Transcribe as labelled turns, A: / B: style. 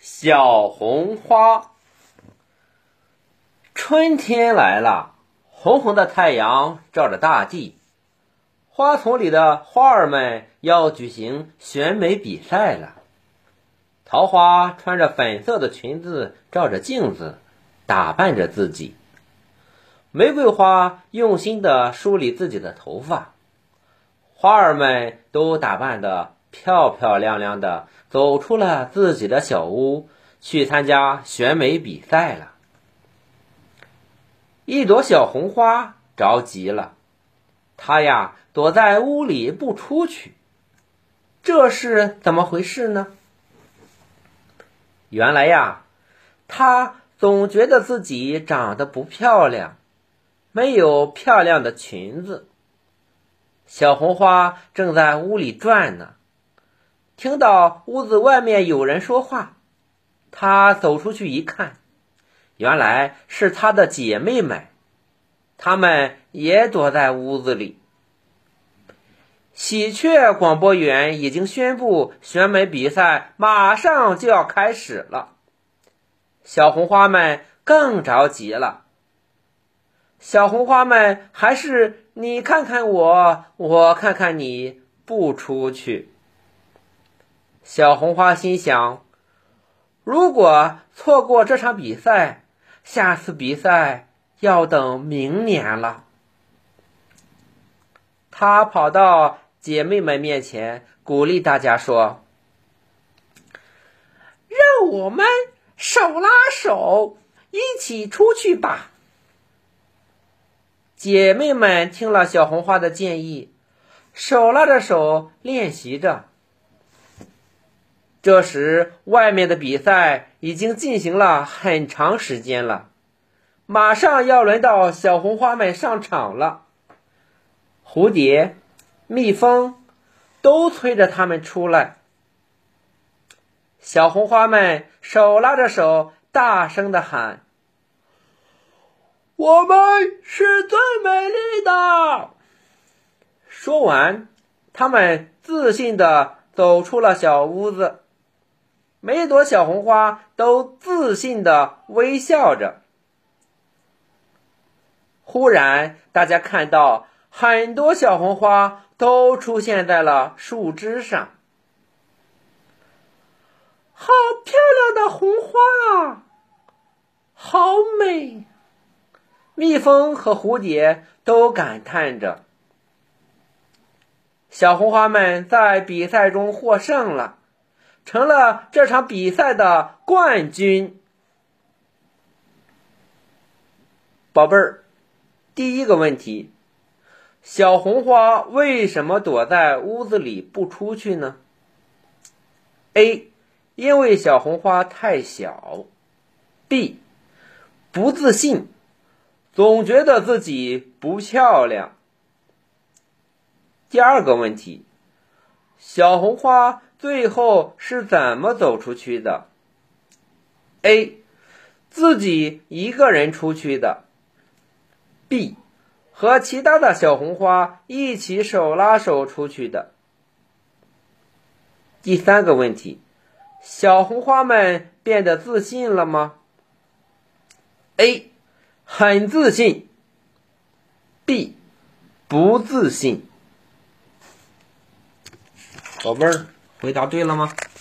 A: 小红花。春天来了，红红的太阳照着大地，花丛里的花儿们要举行选美比赛了。桃花穿着粉色的裙子，照着镜子打扮着自己。玫瑰花用心地梳理自己的头发，花儿们都打扮得漂漂亮亮的，走出了自己的小屋，去参加选美比赛了。一朵小红花着急了，它呀躲在屋里不出去，这是怎么回事呢？原来呀，它总觉得自己长得不漂亮，没有漂亮的裙子。小红花正在屋里转呢，听到屋子外面有人说话，她走出去一看，原来是她的姐妹们，她们也躲在屋子里。喜鹊广播员已经宣布选美比赛马上就要开始了，小红花们更着急了。小红花们还是你看看我，我看看你，不出去。小红花心想，如果错过这场比赛，下次比赛要等明年了。她跑到姐妹们面前，鼓励大家说：让我们手拉手，一起出去吧。姐妹们听了小红花的建议，手拉着手练习着。这时，外面的比赛已经进行了很长时间了，马上要轮到小红花们上场了。蝴蝶、蜜蜂都催着它们出来。小红花们手拉着手，大声地喊：我们是最美丽的！说完，他们自信地走出了小屋子，每一朵小红花都自信地微笑着。忽然，大家看到很多小红花都出现在了树枝上。好漂亮的红花啊，好美！蜜蜂和蝴蝶都感叹着。小红花们在比赛中获胜了，成了这场比赛的冠军。宝贝儿，第一个问题，小红花为什么躲在屋子里不出去呢？ A. 因为小红花太小。 B. 不自信，总觉得自己不漂亮。第二个问题，小红花最后是怎么走出去的？ A. 自己一个人出去的。 B. 和其他的小红花一起手拉手出去的。第三个问题，小红花们变得自信了吗？ A. 很自信。 B. 不自信。宝贝儿，回答对了吗？